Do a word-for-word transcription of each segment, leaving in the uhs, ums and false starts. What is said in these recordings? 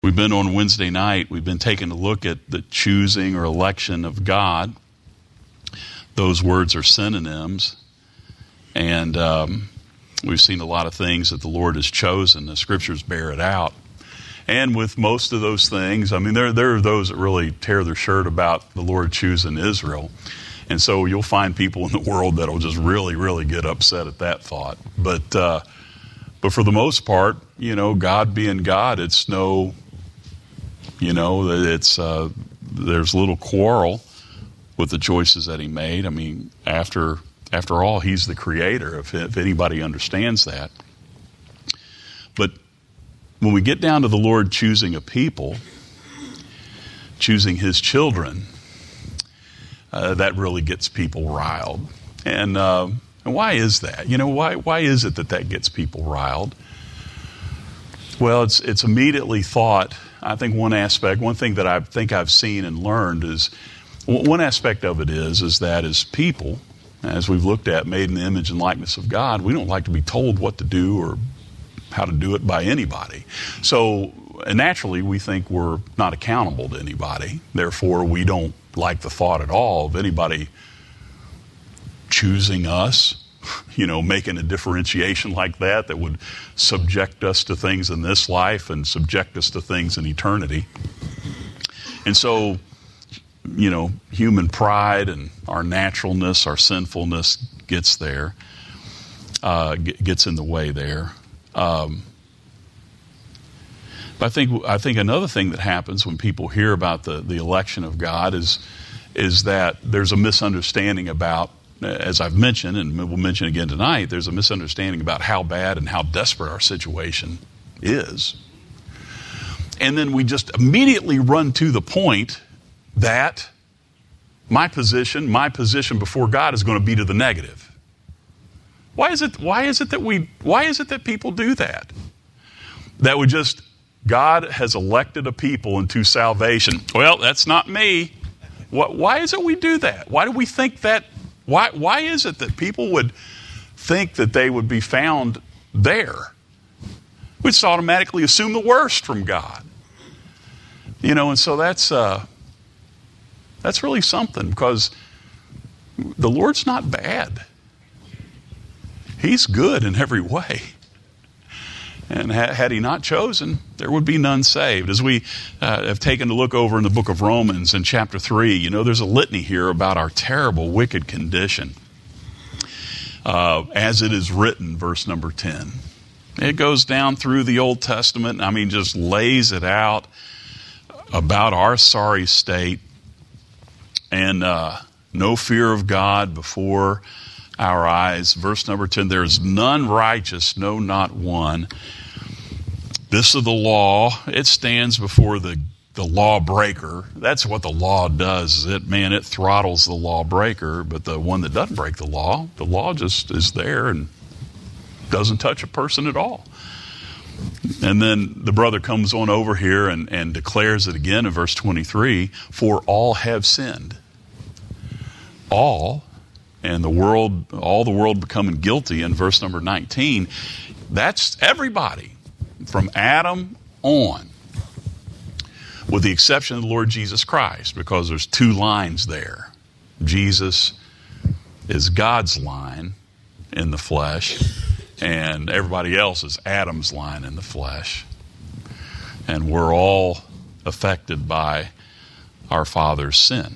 We've been on Wednesday night, we've been taking a look at the choosing or election of God. Those words are synonyms. And um, we've seen a lot of things that the Lord has chosen. The scriptures bear it out. And with most of those things, I mean, there, there are those that really tear their shirt about the Lord choosing Israel. And so you'll find people in the world that'll just really, really get upset at that thought. But, uh, but for the most part, you know, God being God, it's no... You know, it's uh, there's little quarrel with the choices that he made. I mean, after after all, he's the creator, if, if anybody understands that. But when we get down to the Lord choosing a people, choosing his children, uh, that really gets people riled. And, uh, and why is that? You know, why why is it that that gets people riled? Well, it's it's immediately thought. I think one aspect, one thing that I think I've seen and learned is, one aspect of it is, is that as people, as we've looked at, made in the image and likeness of God, we don't like to be told what to do or how to do it by anybody. So naturally, we think we're not accountable to anybody. Therefore, we don't like the thought at all of anybody choosing us, you know, making a differentiation like that that would subject us to things in this life and subject us to things in eternity. And so, you know, human pride and our naturalness, our sinfulness gets there, uh, gets in the way there. Um, but I think I think another thing that happens when people hear about the, the election of God is is that there's a misunderstanding about, as I've mentioned, and we'll mention again tonight, there's a misunderstanding about how bad and how desperate our situation is. And then we just immediately run to the point that my position, my position before God is going to be to the negative. Why is it, why is it that we, why is it that people do that? That we just, God has elected a people into salvation. Well, that's not me. What, why is it we do that? Why do we think that? Why why is it that people would think that they would be found there? We just automatically assume the worst from God. You know, and so that's uh, that's really something, because the Lord's not bad. He's good in every way. And ha- had he not chosen, there would be none saved. As we uh, have taken a look over in the book of Romans in chapter three, you know, there's a litany here about our terrible, wicked condition. Uh, as it is written, verse number ten. It goes down through the Old Testament. I mean, just lays it out about our sorry state. And uh, no fear of God before our eyes. Verse number ten, there is none righteous, no, not one. This is the law. It stands before the, the lawbreaker. That's what the law does. It, man, it throttles the lawbreaker, but the one that doesn't break the law, the law just is there and doesn't touch a person at all. And then the brother comes on over here and, and declares it again in verse twenty-three, for all have sinned. All, and the world, all the world becoming guilty in verse number nineteen, that's everybody from Adam on, with the exception of the Lord Jesus Christ, because there's two lines there. Jesus is God's line in the flesh, and everybody else is Adam's line in the flesh. And we're all affected by our father's sin.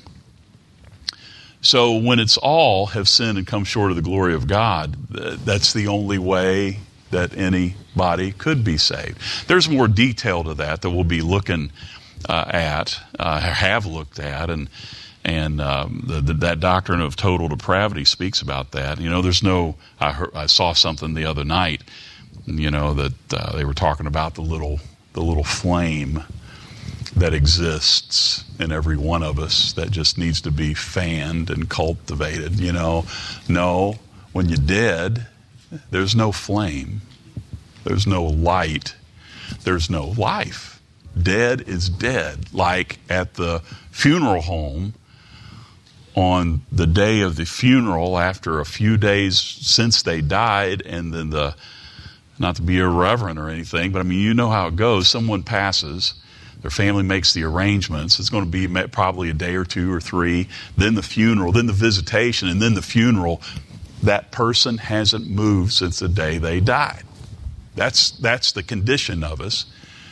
So when it's all have sinned and come short of the glory of God, that's the only way that anybody could be saved. There's more detail to that that we'll be looking uh, at, uh, have looked at, and and um, the, the, that doctrine of total depravity speaks about that. You know, there's no, I, heard, I saw something the other night, you know, that uh, they were talking about the little the little flame that exists in every one of us that just needs to be fanned and cultivated, you know. No, when you're dead, there's no flame. There's no light. There's no life. Dead is dead. Like at the funeral home, on the day of the funeral, after a few days since they died, and then the, not to be irreverent or anything, but I mean, you know how it goes. Someone passes, Their family makes the arrangements. It's going to be probably a day or two or three, then the funeral, then the visitation, and then the funeral. That person hasn't moved since the day they died. That's that's the condition of us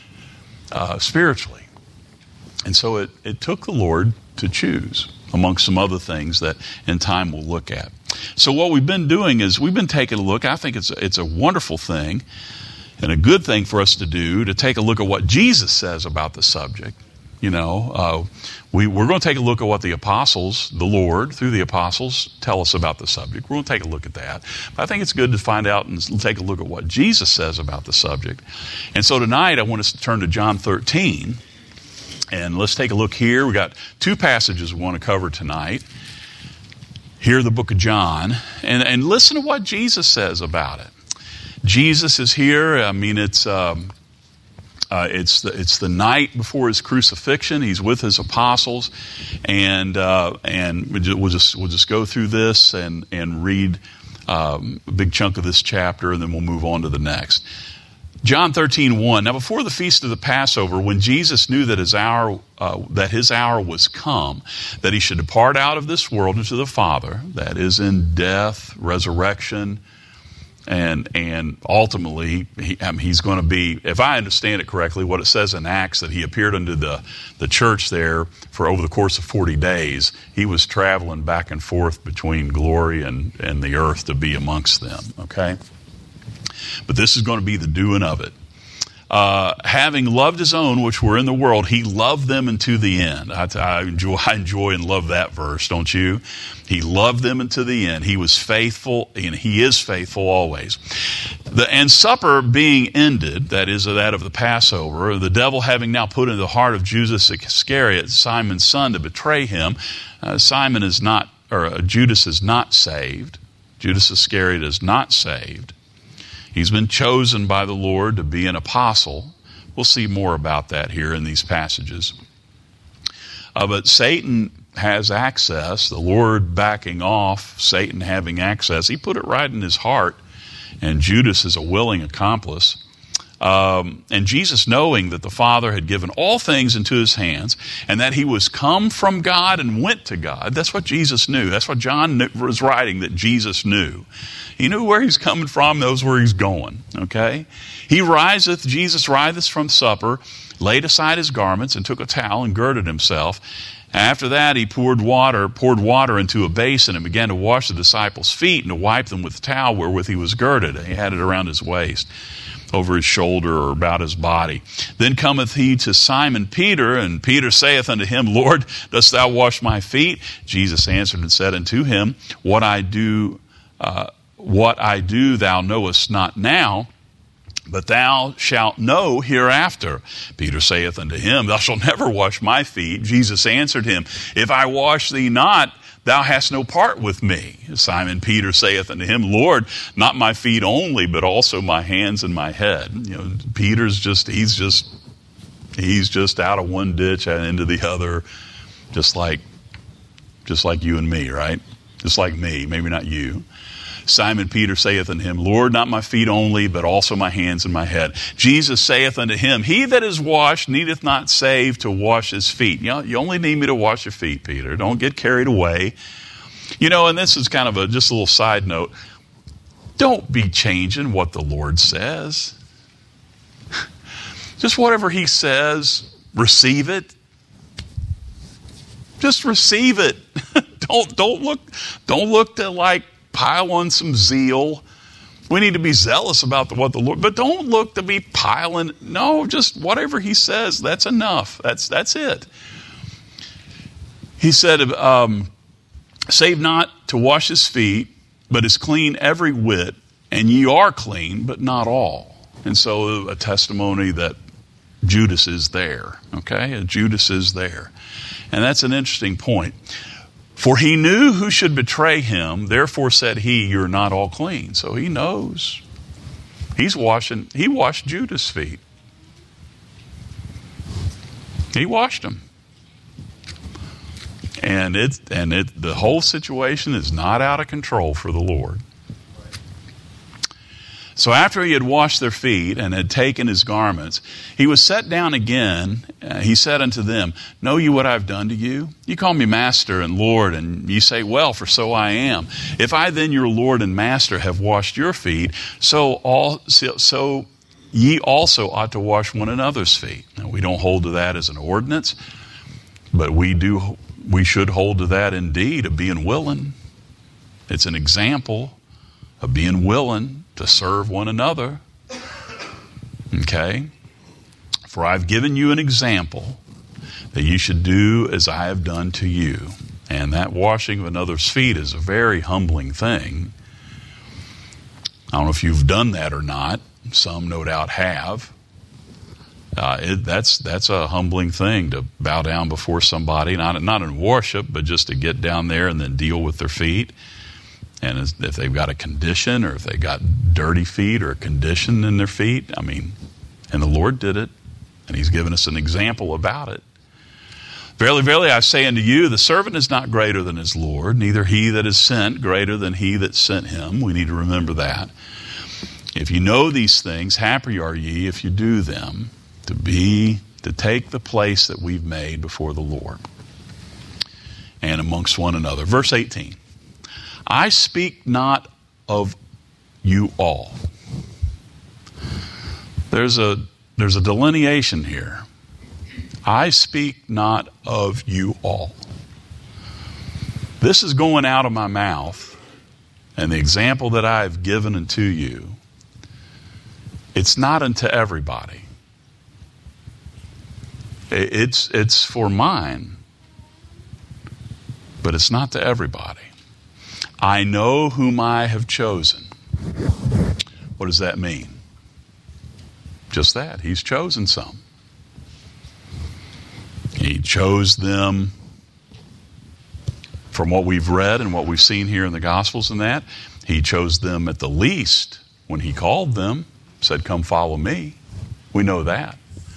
uh, spiritually. And so it, it took the Lord to choose, amongst some other things that in time we'll look at. So what we've been doing is we've been taking a look. I think it's a, it's a wonderful thing and a good thing for us to do, to take a look at what Jesus says about the subject. You know, uh, we, we're going to take a look at what the apostles, the Lord, through the apostles, tell us about the subject. We're going to take a look at that. But I think it's good to find out and take a look at what Jesus says about the subject. And so tonight I want us to turn to John thirteen. And let's take a look here. We got two passages we want to cover tonight. Here, the book of John. And, and listen to what Jesus says about it. Jesus is here. I mean, it's... Um, Uh, it's the, it's the night before his crucifixion. He's with his apostles, and uh, and we'll just we'll just go through this and and read um, a big chunk of this chapter, and then we'll move on to the next. John thirteen one. Now, before the feast of the Passover, when Jesus knew that his hour uh, that his hour was come, that he should depart out of this world into the Father, that is in death, resurrection. And and ultimately, he, I mean, he's going to be, if I understand it correctly, what it says in Acts, that he appeared unto the, the church there for over the course of forty days. He was traveling back and forth between glory and, and the earth to be amongst them, okay? But this is going to be the doing of it. Uh, having loved his own, which were in the world, he loved them unto the end. I, I, enjoy, I enjoy and love that verse, don't you? He loved them unto the end. He was faithful, and he is faithful always. The, and supper being ended, that is that of the Passover, the devil having now put into the heart of Judas Iscariot, Simon's son, to betray him. Uh, Simon is not, or uh, Judas is not saved. Judas Iscariot is not saved. He's been chosen by the Lord to be an apostle. We'll see more about that here in these passages. Uh, but Satan has access, the Lord backing off, Satan having access. He put it right in his heart, and Judas is a willing accomplice. Um, and Jesus, knowing that the Father had given all things into his hands, and that he was come from God and went to God. That's what Jesus knew. That's what John knew, was writing, that Jesus knew. He knew where he's coming from, knows where he's going, okay? He riseth, Jesus riseth from supper, laid aside his garments, and took a towel and girded himself. After that, he poured water, poured water into a basin and began to wash the disciples' feet and to wipe them with the towel wherewith he was girded. He had it around his waist, over his shoulder, or about his body. Then cometh he to Simon Peter, and Peter saith unto him, Lord, dost thou wash my feet? Jesus answered and said unto him, What I do, uh, what I do thou knowest not now, but thou shalt know hereafter. Peter saith unto him, Thou shalt never wash my feet. Jesus answered him, If I wash thee not, thou hast no part with me. Simon Peter saith unto him, Lord, not my feet only, but also my hands and my head. You know, Peter's just, he's just, he's just out of one ditch and into the other, just like, just like you and me, right? Just like me, maybe not you. Simon Peter saith unto him, Lord, not my feet only, but also my hands and my head. Jesus saith unto him, He that is washed needeth not save to wash his feet. You know, you only need me to wash your feet, Peter. Don't get carried away. You know, and this is kind of a just a little side note. Don't be changing what the Lord says. Just whatever he says, receive it. Just receive it. don't don't look don't look to like pile on some zeal. We need to be zealous about the, what the Lord, but don't look to be piling. No, just whatever he says, that's enough. That's that's it. He said, um, save not to wash his feet, but is clean every whit, and ye are clean, but not all. And so a testimony that Judas is there, okay? Judas is there. And that's an interesting point. For he knew who should betray him, therefore said he, You're not all clean. So he knows. He's washing, he washed Judas' feet. He washed them. And it and it the whole situation is not out of control for the Lord. So after he had washed their feet and had taken his garments, he was set down again. Uh, he said unto them, Know you what I have done to you? You call me Master and Lord, and ye say, Well, for so I am. If I then, your Lord and Master, have washed your feet, so all so ye also ought to wash one another's feet. Now, we don't hold to that as an ordinance, but we do. We should hold to that indeed of being willing. It's an example of being willing to serve one another. Okay? For I've given you an example that you should do as I have done to you. And that washing of another's feet is a very humbling thing. I don't know if you've done that or not. Some no doubt have. Uh, it, that's that's a humbling thing, to bow down before somebody, not, not in worship, but just to get down there and then deal with their feet. And if they've got a condition, or if they got dirty feet or a condition in their feet, I mean, and the Lord did it, and he's given us an example about it. Verily, verily, I say unto you, the servant is not greater than his Lord, neither he that is sent greater than he that sent him. We need to remember that. If you know these things, happy are ye if you do them, to be, to take the place that we've made before the Lord and amongst one another. Verse eighteen. I speak not of you all. There's a there's a delineation here. I speak not of you all. This is going out of my mouth, and the example that I have given unto you, it's not unto everybody. It's it's for mine, but it's not to everybody. I know whom I have chosen. What does that mean? Just that. He's chosen some. He chose them from what we've read and what we've seen here in the Gospels and that. He chose them at the least when he called them, said, come follow me. We know that.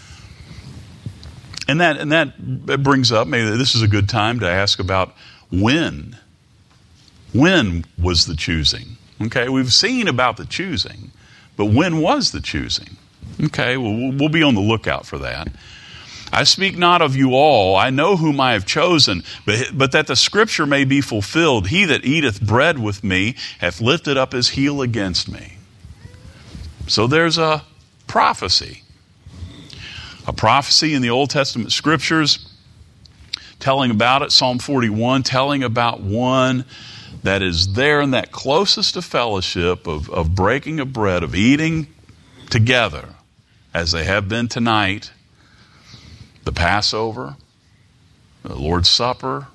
And that and that brings up, maybe this is a good time to ask about when. When was the choosing? Okay, we've seen about the choosing, but when was the choosing? Okay, well, we'll be on the lookout for that. I speak not of you all. I know whom I have chosen, but, but that the scripture may be fulfilled. He that eateth bread with me hath lifted up his heel against me. So there's a prophecy. A prophecy in the Old Testament scriptures telling about it. Psalm forty-one telling about one that is there in that closest of fellowship of, of breaking of bread, of eating together as they have been tonight. The Passover, the Lord's Supper.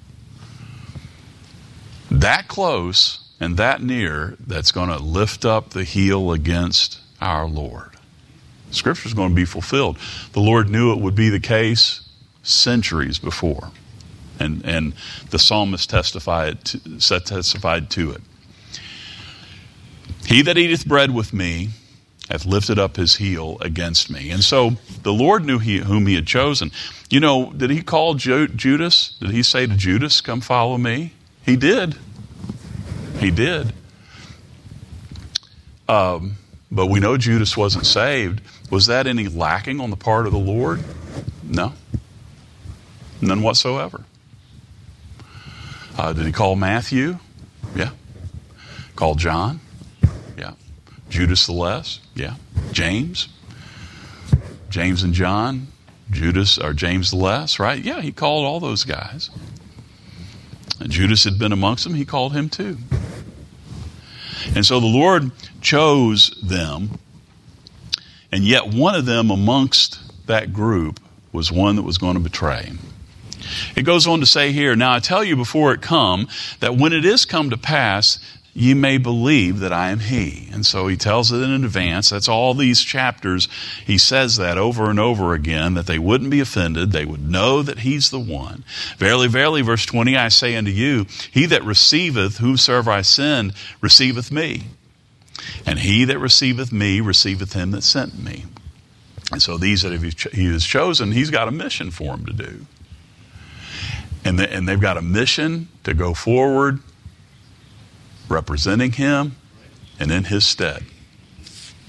That close and that near, that's going to lift up the heel against our Lord. Scripture is going to be fulfilled. The Lord knew it would be the case centuries before. And, and the psalmist testified to, testified to it. He that eateth bread with me hath lifted up his heel against me. And so the Lord knew he, whom he had chosen. You know, did he call Ju- Judas? Did he say to Judas, come follow me? He did. He did. Um, but we know Judas wasn't saved. Was that any lacking on the part of the Lord? No. None whatsoever. Uh, did he call Matthew? Yeah. Call John? Yeah. Judas the Less? Yeah. James? James and John? Judas or James the Less, right? Yeah, he called all those guys. And Judas had been amongst them. He called him too. And so the Lord chose them. And yet one of them amongst that group was one that was going to betray him. It goes on to say here, now I tell you before it come, that when it is come to pass, ye may believe that I am he. And so he tells it in advance. That's all these chapters. He says that over and over again, that they wouldn't be offended. They would know that he's the one. Verily, verily, verse twenty, I say unto you, he that receiveth whomsoever I send, receiveth me. And he that receiveth me, receiveth him that sent me. And so these that he has chosen, he's got a mission for them to do. And, the, and they've got a mission to go forward representing him and in his stead.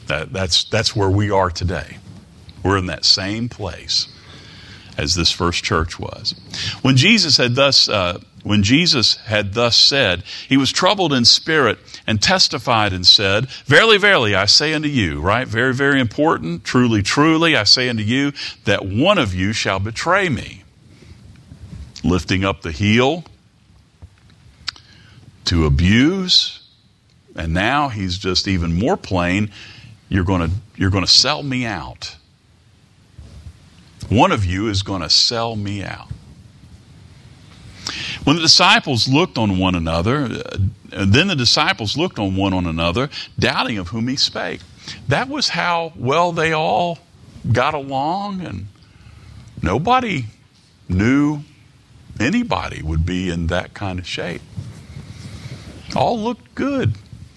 That, that's, that's where we are today. We're in that same place as this first church was. When Jesus had thus, uh, when Jesus had thus said, he was troubled in spirit and testified and said, "Verily, verily, I say unto you," right? Very, very important. "Truly, truly, I say unto you, that one of you shall betray me." Lifting up the heel to abuse. And now he's just even more plain. You're going to, you're going to sell me out. One of you is going to sell me out. When the disciples looked on one another, uh, then the disciples looked on one on another, doubting of whom he spake. That was how well they all got along, and nobody knew anybody would be in that kind of shape. All looked good.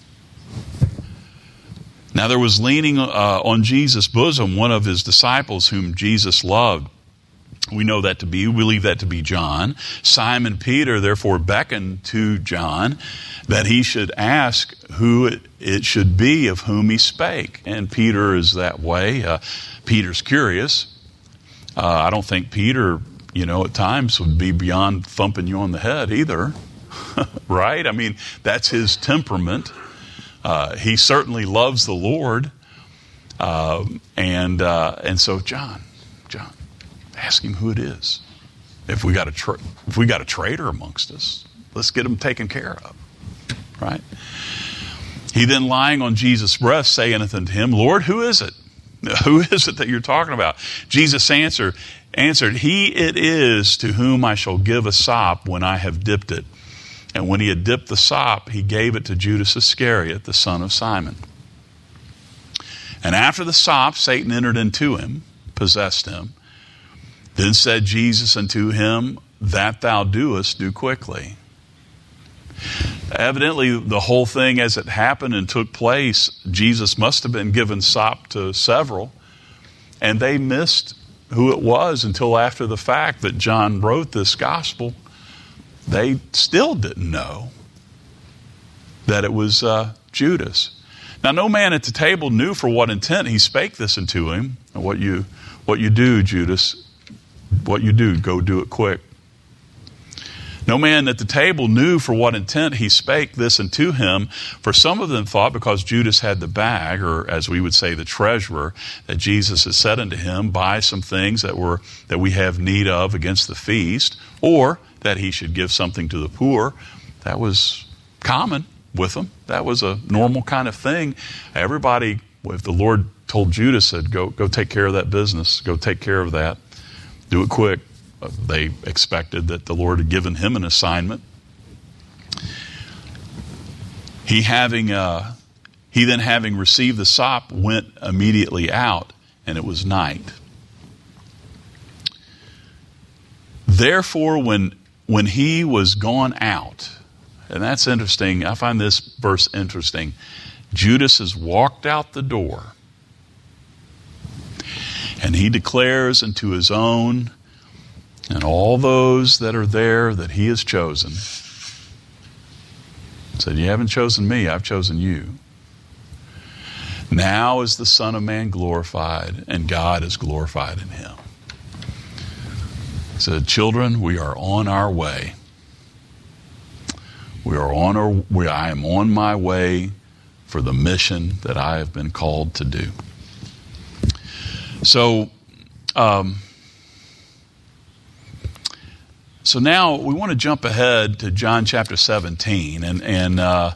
Now there was leaning uh, on Jesus' bosom one of his disciples whom Jesus loved. We know that to be, we believe that to be John. Simon Peter therefore beckoned to John that he should ask who it, it should be of whom he spake. And Peter is that way. Uh, Peter's curious. Uh, I don't think Peter, you know, at times would be beyond thumping you on the head either. Right? I mean, that's his temperament. Uh, he certainly loves the Lord. Uh, and uh, and so John, John, ask him who it is. If we got a tra- if we got a traitor amongst us, let's get him taken care of. Right? He then, lying on Jesus' breast, saith unto him, "Lord, who is it? Who is it that you're talking about?" Jesus answered, answered, "He it is to whom I shall give a sop when I have dipped it." And when he had dipped the sop, he gave it to Judas Iscariot, the son of Simon. And after the sop, Satan entered into him, possessed him. Then said Jesus unto him, "That thou doest, do quickly." Evidently, the whole thing as it happened and took place, Jesus must have been given sop to several, and they missed who it was until after the fact that John wrote this gospel. They still didn't know that it was uh, Judas. Now, no man at the table knew for what intent he spake this unto him. What you, what you do, Judas, what you do, go do it quick. No man at the table knew for what intent he spake this unto him, for some of them thought because Judas had the bag, or as we would say, the treasurer, that Jesus had said unto him, "Buy some things that were that we have need of against the feast," or that he should give something to the poor. That was common with them. That was a normal kind of thing. Everybody, if the Lord told Judas, said, go, go take care of that business, go take care of that, do it quick. They expected that the Lord had given him an assignment. He having, uh, he then having received the sop went immediately out, and it was night. Therefore, when when he was gone out, and that's interesting, I find this verse interesting. Judas has walked out the door, and he declares unto his own and all those that are there that he has chosen, said, "You haven't chosen me, I've chosen you. Now is the Son of Man glorified, and God is glorified in him." He said, "Children, we are on our way. We are on our we, I am on my way for the mission that I have been called to do." So, um, so now we want to jump ahead to John chapter seventeen, and and uh,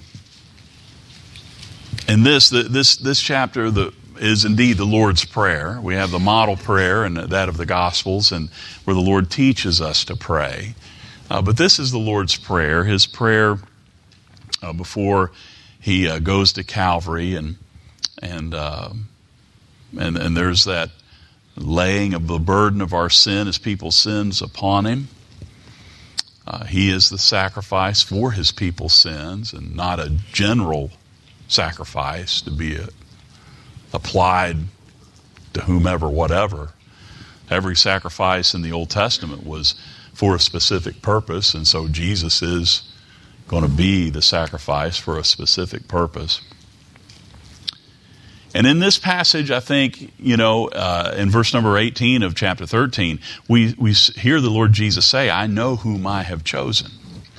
in this the, this this chapter the. is indeed the Lord's Prayer. We have the model prayer and that of the Gospels, and where the Lord teaches us to pray. Uh, but this is the Lord's Prayer, his prayer uh, before he uh, goes to Calvary, and and, uh, and and there's that laying of the burden of our sin, his people's sins, upon him. Uh, he is the sacrifice for his people's sins, and not a general sacrifice to be a applied to whomever, whatever. Every sacrifice in the Old Testament was for a specific purpose, and so Jesus is going to be the sacrifice for a specific purpose. And in this passage, I think, you know, uh, in verse number eighteen of chapter thirteen, we, we hear the Lord Jesus say, I know whom I have chosen.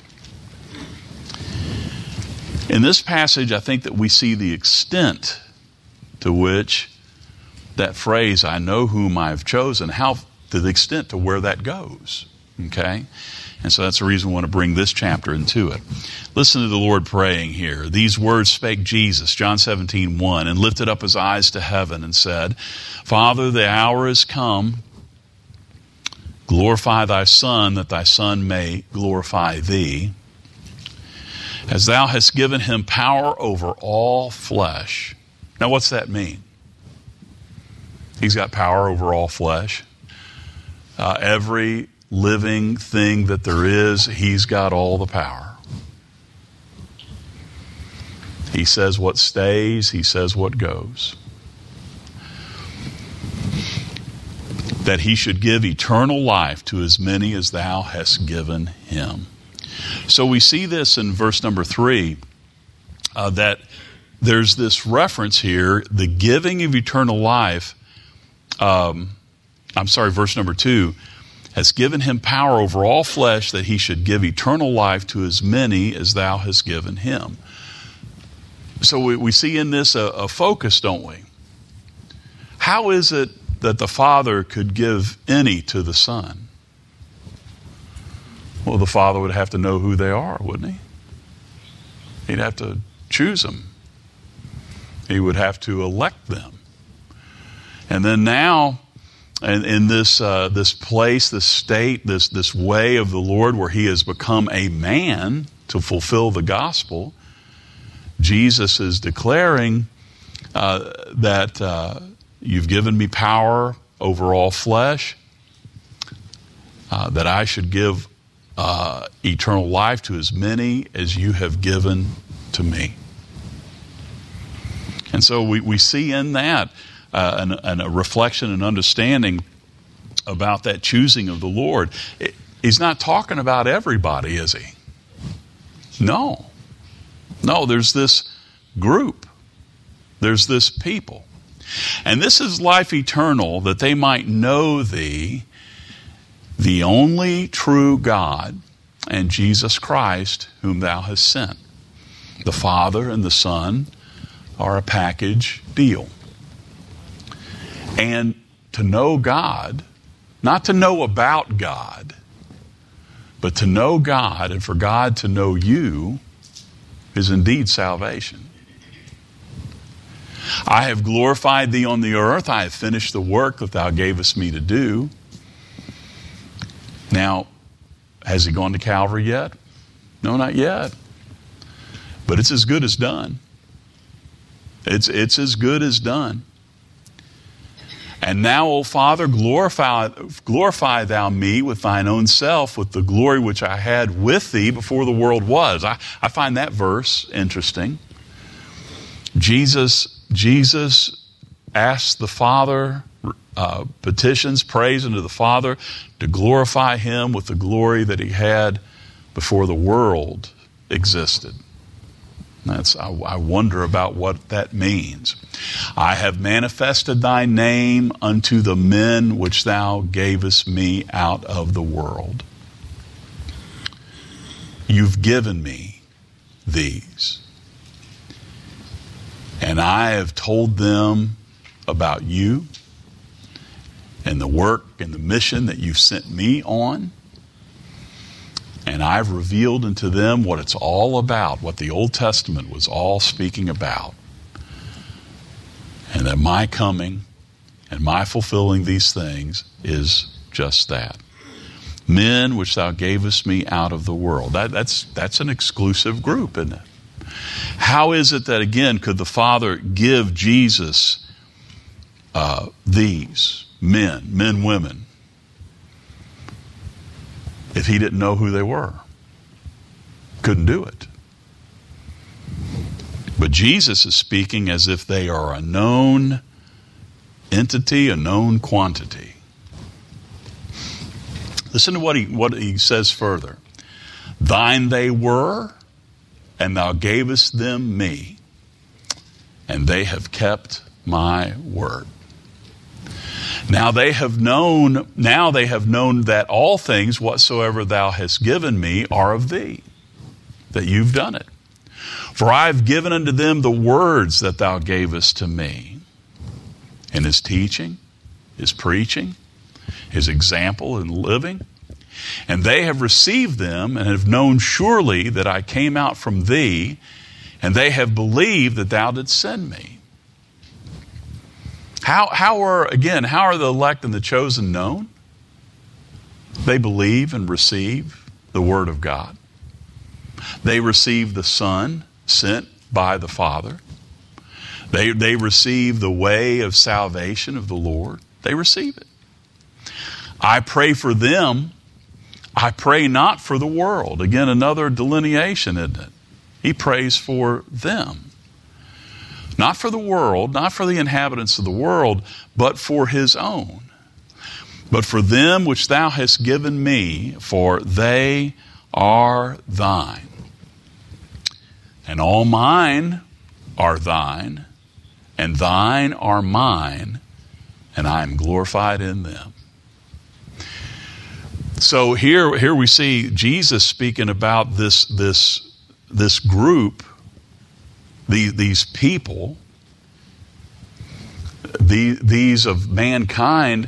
In this passage, I think that we see the extent to which that phrase, I know whom I have chosen, how to the extent to where that goes. Okay? And so that's the reason we want to bring this chapter into it. Listen to the Lord praying here. These words spake Jesus, John seventeen, one, and lifted up his eyes to heaven and said, Father, the hour is come. Glorify thy Son, that thy Son may glorify thee. As thou hast given him power over all flesh. Now what's that mean? He's got power over all flesh. Uh, every living thing that there is, he's got all the power. He says what stays, he says what goes. That he should give eternal life to as many as thou hast given him. So we see this in verse number three, uh, that there's this reference here, the giving of eternal life. Um, I'm sorry, verse number two, has given him power over all flesh that he should give eternal life to as many as thou hast given him. So we, we see in this a, a focus, don't we? How is it that the Father could give any to the Son? Well, the Father would have to know who they are, wouldn't he? He'd have to choose them. He would have to elect them. And then now, in, in this uh, this place, this state, this, this way of the Lord where he has become a man to fulfill the gospel, Jesus is declaring uh, that uh, you've given me power over all flesh, uh, that I should give uh, eternal life to as many as you have given to me. And so we, we see in that uh, an, an, a reflection and understanding about that choosing of the Lord. It, he's not talking about everybody, is he? No. No, there's this group. There's this people. And this is life eternal, that they might know thee, the only true God, and Jesus Christ, whom thou hast sent. The Father and the Son are a package deal. And to know God, not to know about God, but to know God and for God to know you is indeed salvation. I have glorified thee on the earth. I have finished the work that thou gavest me to do. Now, has he gone to Calvary yet? No, not yet. But it's as good as done. It's, it's as good as done. And now, O Father, glorify, glorify thou me with thine own self, with the glory which I had with thee before the world was. I, I find that verse interesting. Jesus, Jesus asked the Father, uh, petitions, prays unto the Father to glorify him with the glory that he had before the world existed. That's, I, I wonder about what that means. I have manifested thy name unto the men which thou gavest me out of the world. You've given me these. And I have told them about you and the work and the mission that you've sent me on. And I've revealed unto them what it's all about, what the Old Testament was all speaking about. And that my coming and my fulfilling these things is just that. Men which thou gavest me out of the world. That, that's, that's an exclusive group, isn't it? How is it that, again, could the Father give Jesus uh, these men, men, women, if he didn't know who they were? Couldn't do it. But Jesus is speaking as if they are a known entity, a known quantity. Listen to what he, what he says further. Thine they were, and thou gavest them me, and they have kept my word. Now they have known, now they have known that all things whatsoever thou hast given me are of thee, that you've done it. For I have given unto them the words that thou gavest to me. In his teaching, his preaching, his example in living. And they have received them and have known surely that I came out from thee, and they have believed that thou didst send me. How, how are, again, how are the elect and the chosen known? They believe and receive the Word of God. They receive the Son sent by the Father. They, they receive the way of salvation of the Lord. They receive it. I pray for them. I pray not for the world. Again, another delineation, isn't it? He prays for them. Not for the world, not for the inhabitants of the world, but for his own. But for them which thou hast given me, for they are thine. And all mine are thine, and thine are mine, and I am glorified in them. So here, here we see Jesus speaking about this, this, this group, the, these people, the, these of mankind,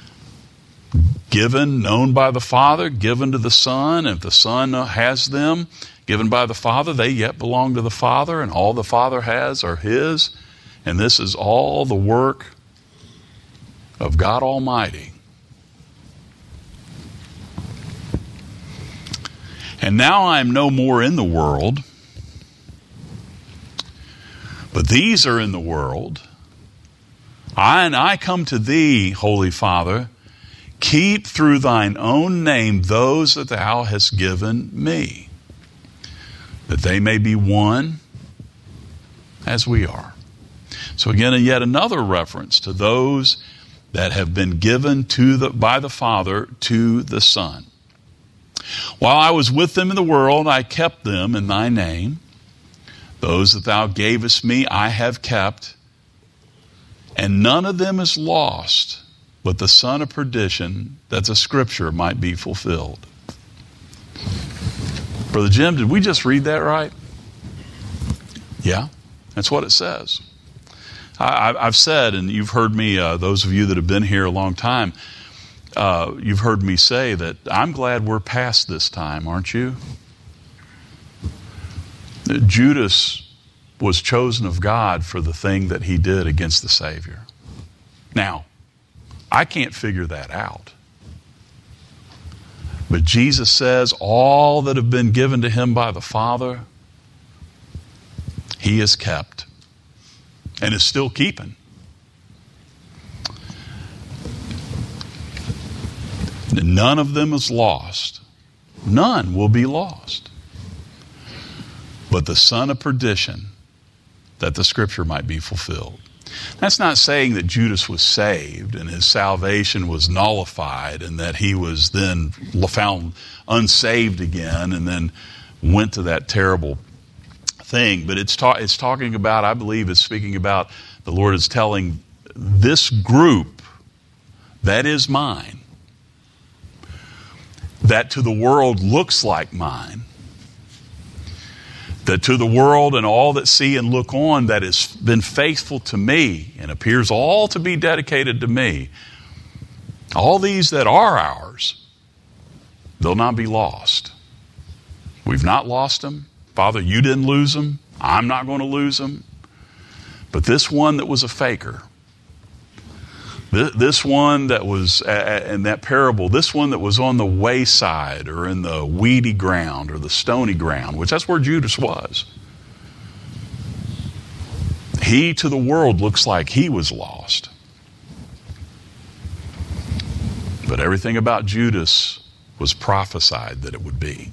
given, known by the Father, given to the Son, and if the Son has them, given by the Father, they yet belong to the Father, and all the Father has are his, and this is all the work of God Almighty. And now I am no more in the world, but these are in the world. I and I come to thee, Holy Father, keep through thine own name those that thou hast given me, that they may be one as we are. So again, yet another reference to those that have been given to the, by the Father to the Son. While I was with them in the world, I kept them in thy name. Those that thou gavest me, I have kept. And none of them is lost, but the son of perdition, that the scripture might be fulfilled. Brother Jim, did we just read that right? Yeah, that's what it says. I, I've said, and you've heard me, uh, those of you that have been here a long time, Uh, you've heard me say that I'm glad we're past this time, aren't you? Judas was chosen of God for the thing that he did against the Savior. Now, I can't figure that out. But Jesus says all that have been given to him by the Father, he has kept and is still keeping. None of them is lost. None will be lost. But the son of perdition, that the scripture might be fulfilled. That's not saying that Judas was saved and his salvation was nullified and that he was then found unsaved again and then went to that terrible thing. But it's, ta- it's talking about, I believe it's speaking about, the Lord is telling this group, that is mine, that to the world looks like mine, that to the world and all that see and look on that has been faithful to me and appears all to be dedicated to me, all these that are ours, they'll not be lost. We've not lost them. Father, you didn't lose them. I'm not going to lose them. But this one that was a faker, this one that was, in that parable, this one that was on the wayside or in the weedy ground or the stony ground, which that's where Judas was. He to the world looks like he was lost. But everything about Judas was prophesied that it would be.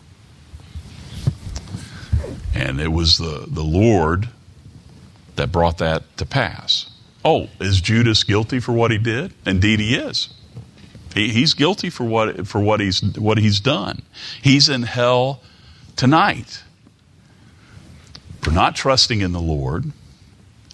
And it was the, the Lord that brought that to pass. Oh, is Judas guilty for what he did? Indeed he is. He, he's guilty for what for what he's what he's done. He's in hell tonight for not trusting in the Lord,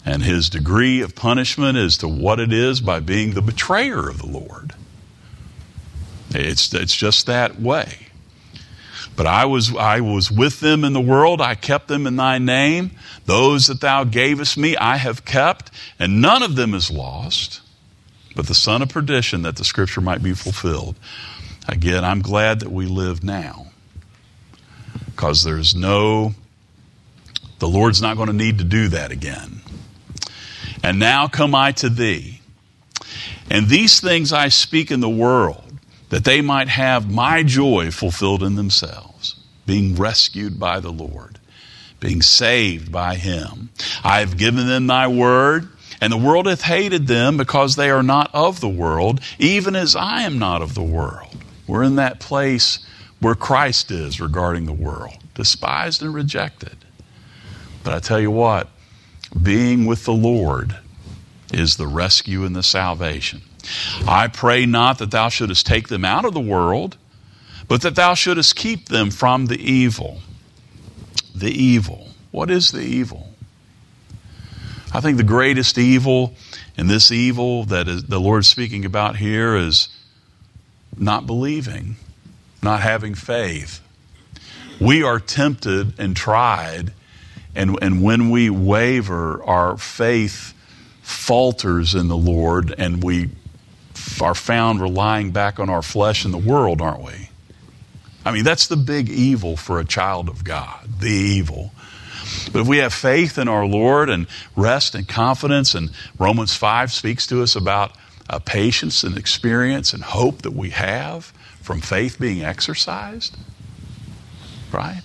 And his degree of punishment is to what it is by being the betrayer of the Lord. It's, it's just that way. But I was, I was with them in the world. I kept them in thy name. Those that thou gavest me, I have kept, and none of them is lost, but the son of perdition, that the scripture might be fulfilled. Again, I'm glad that we live now, because there's no, the Lord's not going to need to do that again. And now come I to thee, and these things I speak in the world, that they might have my joy fulfilled in themselves, being rescued by the Lord, being saved by him. I have given them thy word, and the world hath hated them, because they are not of the world, even as I am not of the world. We're in that place where Christ is regarding the world, despised and rejected. But I tell you what, being with the Lord is the rescue and the salvation. I pray not that thou shouldest take them out of the world, but that thou shouldest keep them from the evil. The evil. What is the evil? I think the greatest evil, and this evil that is the Lord's speaking about here, is not believing, not having faith. We are tempted and tried, and, and when we waver, our faith falters in the Lord, and we are found relying back on our flesh and the world, aren't we? I mean, that's the big evil for a child of God, the evil. But if we have faith in our Lord and rest and confidence, and Romans five speaks to us about uh, patience and experience and hope that we have from faith being exercised, right?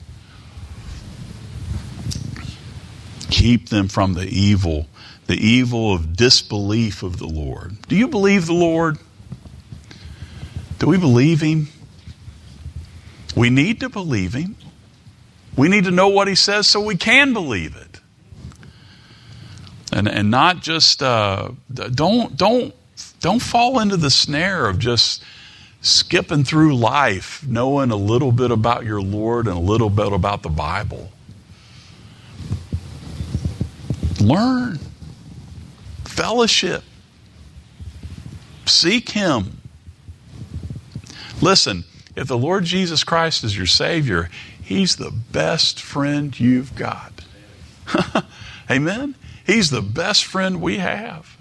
Keep them from the evil, the evil of disbelief of the Lord. Do you believe the Lord? Do we believe him? We need to believe him. We need to know what he says so we can believe it. And and not just, uh, don't, don't, don't fall into the snare of just skipping through life knowing a little bit about your Lord and a little bit about the Bible. Learn. Fellowship. Seek him. Listen, if the Lord Jesus Christ is your Savior, he's the best friend you've got. Amen? He's the best friend we have.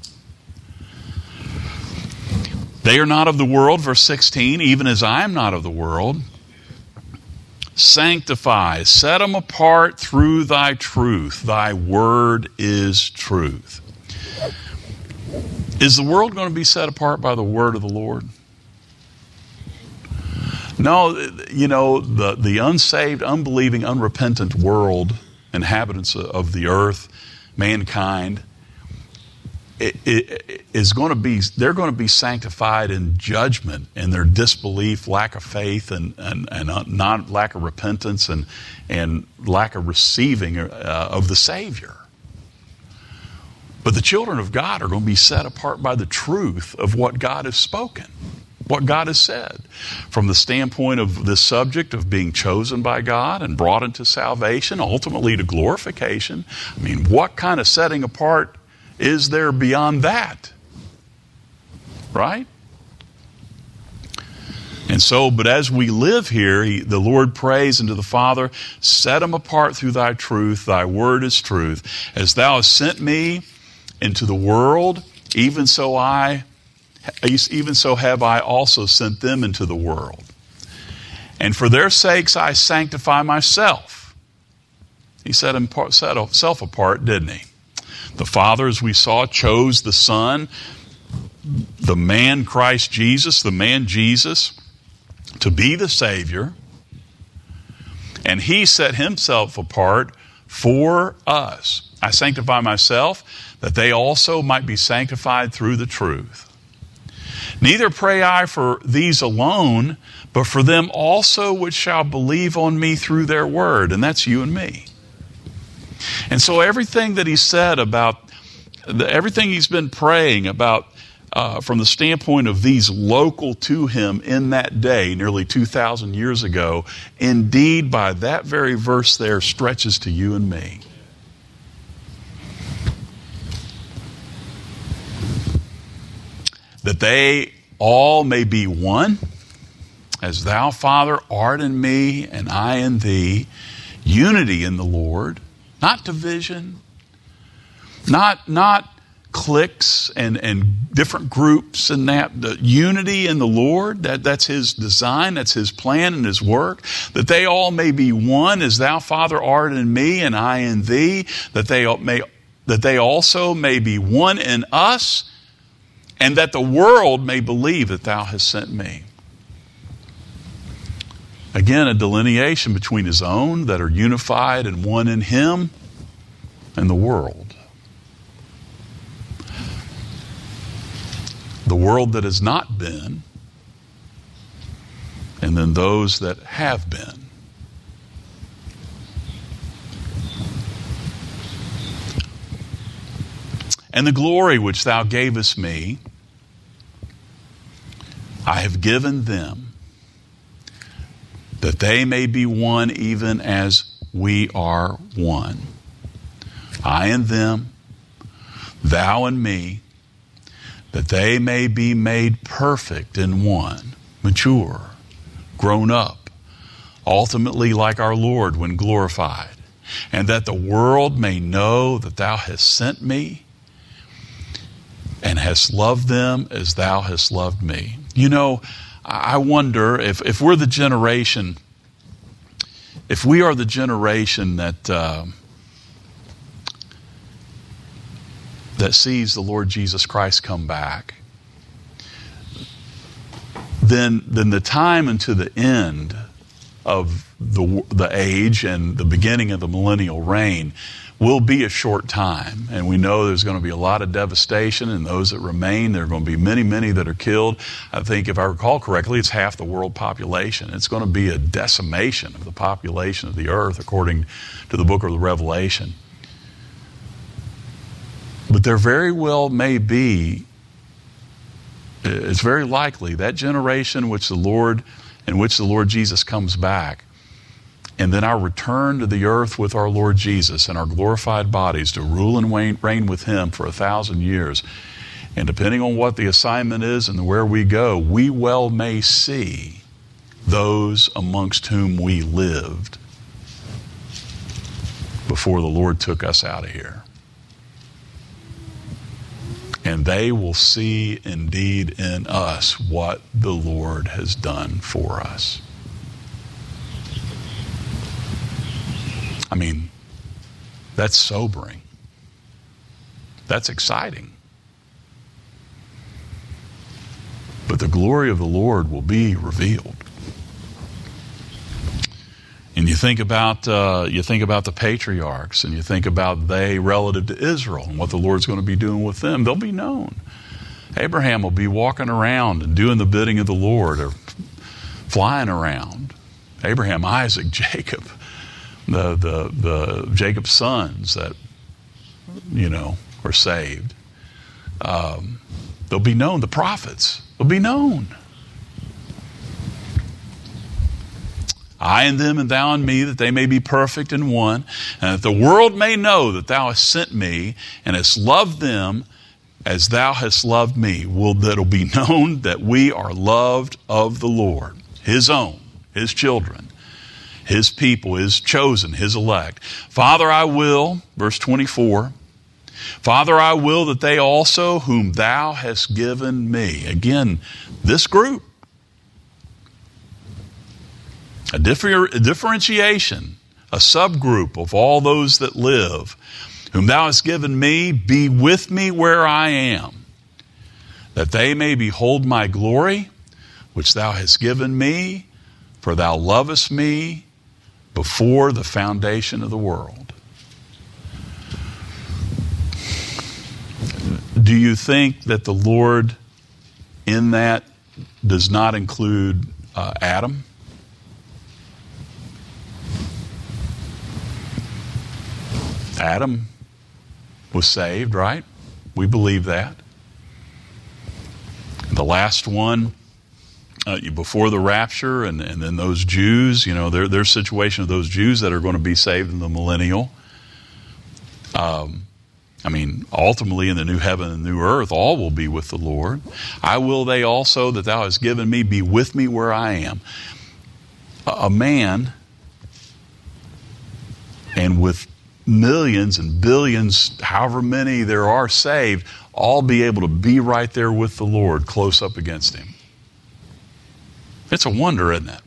They are not of the world, verse sixteen, even as I am not of the world. Sanctify, set them apart through thy truth. Thy word is truth. Is the world going to be set apart by the word of the Lord? No, you know, the, the unsaved, unbelieving, unrepentant world, inhabitants of the earth, mankind, it, it is going to be, they're going to be sanctified in judgment in their disbelief, lack of faith, and, and, and not lack of repentance, and, and lack of receiving uh, of the Savior. But the children of God are going to be set apart by the truth of what God has spoken, what God has said. From the standpoint of this subject of being chosen by God and brought into salvation, ultimately to glorification. I mean, what kind of setting apart is there beyond that? Right? And so, but as we live here, he, the Lord prays unto the Father, set them apart through thy truth. Thy word is truth. As thou hast sent me into the world, even so I, even so have I also sent them into the world. And for their sakes I sanctify myself. He set himself apart, didn't he? The Father, as we saw, chose the Son, the man Christ Jesus, the man Jesus, to be the Savior. And he set himself apart for us. I sanctify myself, that they also might be sanctified through the truth. Neither pray I for these alone, but for them also which shall believe on me through their word. And that's you and me. And so everything that he said about, everything he's been praying about uh, from the standpoint of these local to him in that day, nearly two thousand years ago, indeed by that very verse there stretches to you and me. that they all may be one, as thou, Father, art in me and I in thee, unity in the Lord, not division, not, not cliques and, and different groups and that. The unity in the Lord, that, that's his design, that's his plan and his work, that they all may be one, as thou, Father, art in me and I in thee, that they may that they also may be one in us, and that the world may believe that thou hast sent me. Again, a delineation between his own that are unified and one in him and the world. The world that has not been, and then those that have been. And the glory which thou gavest me, I have given them, that they may be one even as we are one. I and them, thou and me, that they may be made perfect in one, mature, grown up, ultimately like our Lord when glorified, and that the world may know that thou hast sent me and hast loved them as thou hast loved me. You know, I wonder if, if we're the generation, if we are the generation that uh, that sees the Lord Jesus Christ come back, then then the time unto the end of the the age and the beginning of the millennial reign will be a short time. And we know there's going to be a lot of devastation, and those that remain, there are going to be many, many that are killed. I think, if I recall correctly, it's half the world population. It's going to be a decimation of the population of the earth, according to the book of the Revelation. But there very well may be, it's very likely, that generation which the Lord, in which the Lord Jesus comes back, and then our return to the earth with our Lord Jesus and our glorified bodies to rule and reign with him for a thousand years. And depending on what the assignment is and where we go, we well may see those amongst whom we lived before the Lord took us out of here. And they will see indeed in us what the Lord has done for us. I mean, that's sobering. That's exciting. But the glory of the Lord will be revealed. And you think about uh, you think about the patriarchs, and you think about they relative to Israel and what the Lord's going to be doing with them. They'll be known. Abraham will be walking around and doing the bidding of the Lord, or flying around. Abraham, Isaac, Jacob. The, the the Jacob's sons that, you know, were saved. Um, they'll be known. The prophets will be known. I and them and thou and me, that they may be perfect in one, and that the world may know that thou hast sent me and hast loved them as thou hast loved me. Will that it'll be known that we are loved of the Lord, his own, his children, his people, his chosen, his elect. Father, I will, verse twenty-four, Father, I will that they also whom thou hast given me. Again, this group, a, differ, a differentiation, a subgroup of all those that live, whom thou hast given me, be with me where I am, that they may behold my glory, which thou hast given me, for thou lovest me before the foundation of the world. Do you think that the Lord in that does not include uh, Adam? Adam was saved, right? We believe that. The last one, Uh, before the rapture, and, and then those Jews, you know, their, their situation of those Jews that are going to be saved in the millennial. Um, I mean, ultimately in the new heaven and new earth, all will be with the Lord. I will they also that thou hast given me be with me where I am. A man, and with millions and billions, however many there are saved, all be able to be right there with the Lord, close up against him. It's a wonder, isn't it?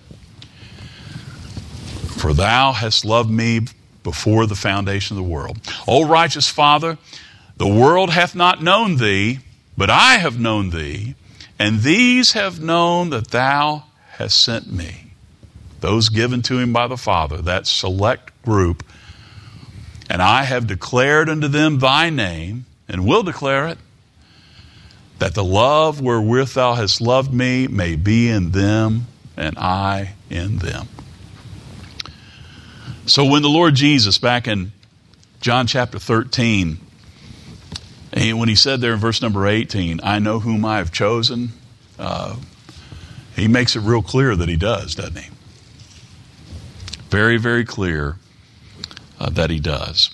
For thou hast loved me before the foundation of the world. O righteous Father, the world hath not known thee, but I have known thee, and these have known that thou hast sent me. Those given to him by the Father, that select group. And I have declared unto them thy name, and will declare it, that the love wherewith thou hast loved me may be in them, and I in them. So when the Lord Jesus, back in John chapter thirteen, and when he said there in verse number eighteen, I know whom I have chosen, uh, he makes it real clear that he does, doesn't he? Very, very clear uh, that he does.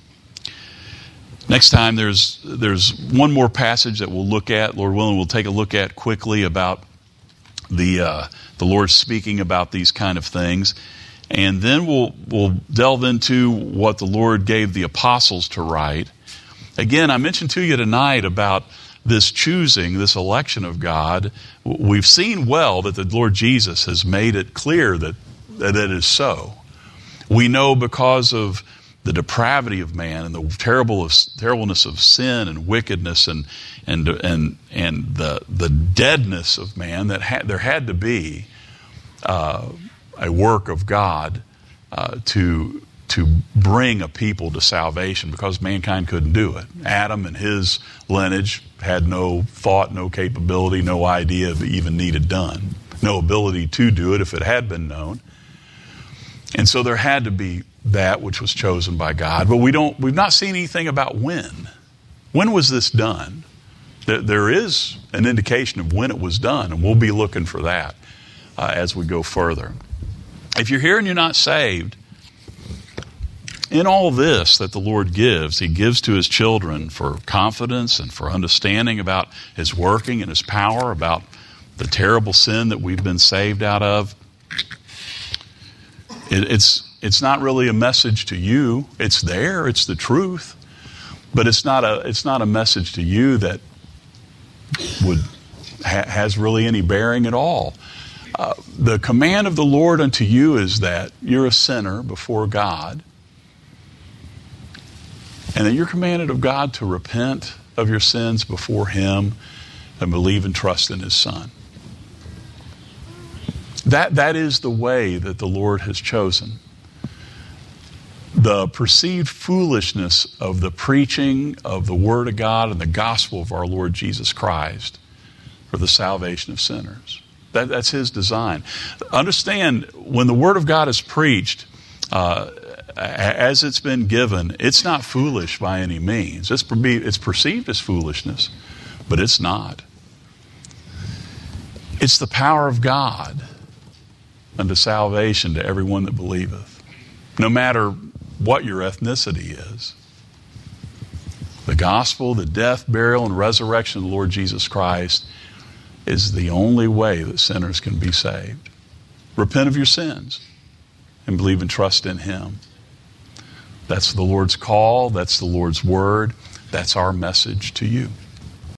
Next time there's there's one more passage that we'll look at, Lord willing, we'll take a look at quickly about the uh, the Lord speaking about these kind of things. And then we'll we'll delve into what the Lord gave the apostles to write. Again, I mentioned to you tonight about this choosing, this election of God. We've seen well that the Lord Jesus has made it clear that, that it is so. We know because of the depravity of man and the terrible of, terribleness of sin and wickedness and and and and the the deadness of man that ha- there had to be Uh, a work of God uh, to to bring a people to salvation, because mankind couldn't do it. Adam and his lineage had no thought, no capability, no idea of even needed done, no ability to do it if it had been known. And so there had to be that which was chosen by God. But we don't. We've not seen anything about when. When was this done? There, there is an indication of when it was done, and we'll be looking for that uh, as we go further. If you're here and you're not saved, in all this that the Lord gives, he gives to his children for confidence and for understanding about his working and his power, about the terrible sin that we've been saved out of. It, it's it's not really a message to you. It's there, it's the truth, but it's not a it's not a message to you that would ha, has really any bearing at all. Uh, the command of the Lord unto you is that you're a sinner before God, and that you're commanded of God to repent of your sins before him and believe and trust in his Son. That, that is the way that the Lord has chosen. The perceived foolishness of the preaching of the Word of God and the gospel of our Lord Jesus Christ for the salvation of sinners. That, that's his design. Understand, when the Word of God is preached, uh, as it's been given, it's not foolish by any means. It's, it's perceived as foolishness, but it's not. It's the power of God unto salvation to everyone that believeth, no matter what your ethnicity is. The gospel, the death, burial, and resurrection of the Lord Jesus Christ is the only way that sinners can be saved. Repent of your sins and believe and trust in him. That's the Lord's call. That's the Lord's word. That's our message to you.